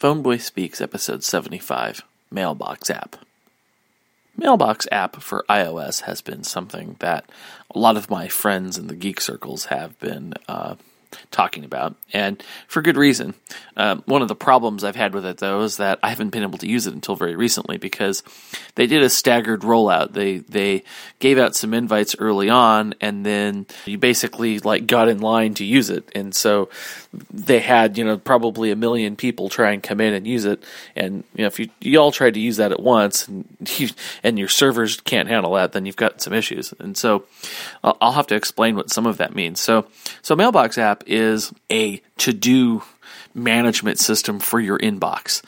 Phoneboy Speaks, episode 75, Mailbox app. Mailbox app for iOS has been something that a lot of my friends in the geek circles have been talking about, and for good reason. One of the problems I've had with it, though, is that I haven't been able to use it until very recently because they did a staggered rollout. They gave out some invites early on, and then you basically got in line to use it. And so they had probably 1 million people try and come in and use it. And if you all tried to use that at once, and your servers can't handle that, then you've got some issues. And so I'll have to explain what some of that means. So Mailbox app is a to-do management system for your inbox.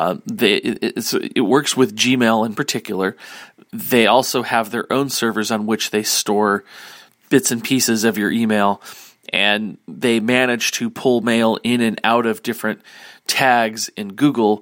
It works with Gmail in particular. They also have their own servers on which they store bits and pieces of your email, and they manage to pull mail in and out of different tags in Google,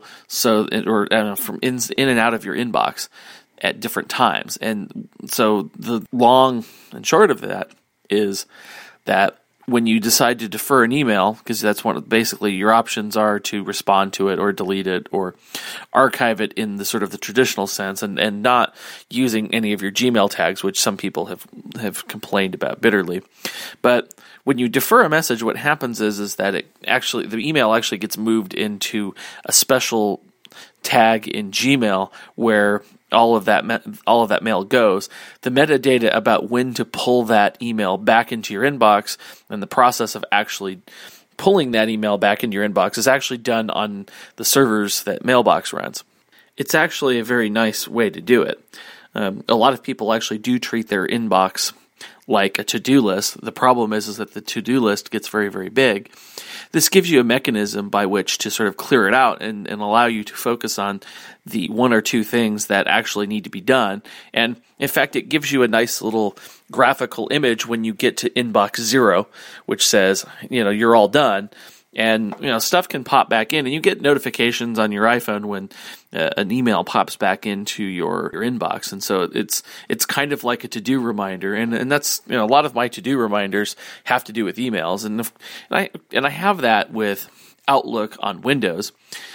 from in and out of your inbox at different times. And so the long and short of that is that when you decide to defer an email, because that's basically your options are to respond to it or delete it or archive it in the sort of the traditional sense, and not using any of your Gmail tags, which some people have complained about bitterly. But when you defer a message, what happens is that the email actually gets moved into a special tag in Gmail where all of that mail goes. The metadata about when to pull that email back into your inbox and the process of actually pulling that email back into your inbox is actually done on the servers that Mailbox runs. It's actually a very nice way to do it. A lot of people actually do treat their inbox like a to-do list. The problem is that the to-do list gets very, very big. This gives you a mechanism by which to sort of clear it out and allow you to focus on the one or two things that actually need to be done. And in fact, it gives you a nice little graphical image when you get to inbox 0, which says, you're all done. And, stuff can pop back in, and you get notifications on your iPhone when an email pops back into your inbox. And so it's kind of like a to-do reminder. And that's, a lot of my to-do reminders have to do with emails. And I have that with Outlook on Windows.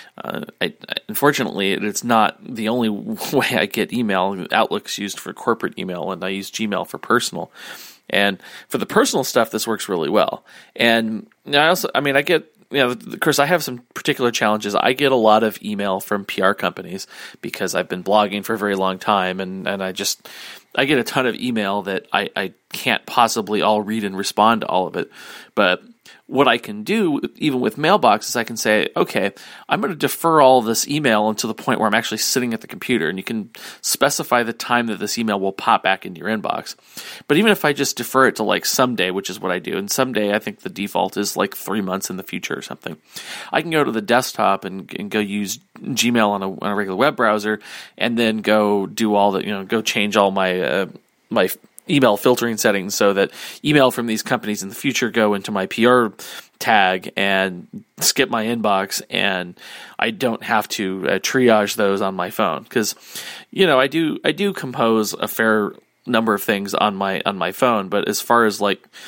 Unfortunately, it's not the only way I get email. Outlook's used for corporate email, and I use Gmail for personal. And for the personal stuff, this works really well. And I get, Chris, I have some particular challenges. I get a lot of email from PR companies because I've been blogging for a very long time, and I get a ton of email that I can't possibly all read and respond to all of it. But what I can do, even with Mailbox, is I can say, okay, I'm going to defer all this email until the point where I'm actually sitting at the computer, and you can specify the time that this email will pop back into your inbox. But even if I just defer it to someday, which is what I do, and someday I think the default is 3 months in the future or something, I can go to the desktop and go use Gmail on a regular web browser, and then go do all the, go change all my email filtering settings so that email from these companies in the future go into my PR tag and skip my inbox, and I don't have to triage those on my phone because, I do compose a fair number of things on my phone, but as far as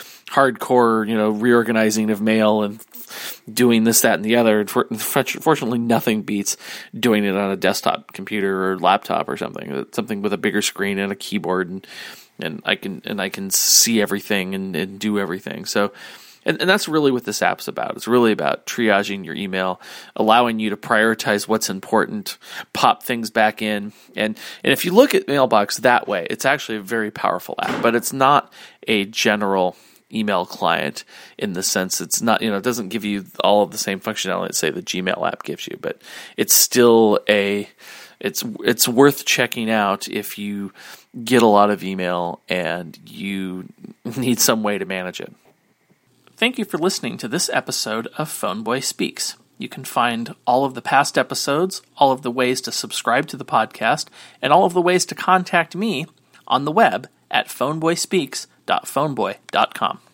hardcore, reorganizing of mail and doing this, that, and the other, fortunately nothing beats doing it on a desktop computer or laptop or something with a bigger screen and a keyboard and I can see everything and do everything. So, and that's really what this app's about. It's really about triaging your email, allowing you to prioritize what's important, pop things back in. And if you look at Mailbox that way, it's actually a very powerful app, but it's not a general email client in the sense it's not, it doesn't give you all of the same functionality that, say, the Gmail app gives you, but it's still it's worth checking out if you get a lot of email and you need some way to manage it. Thank you for listening to this episode of Phoneboy Speaks. You can find all of the past episodes, all of the ways to subscribe to the podcast, and all of the ways to contact me on the web at phoneboyspeaks.phoneboy.com.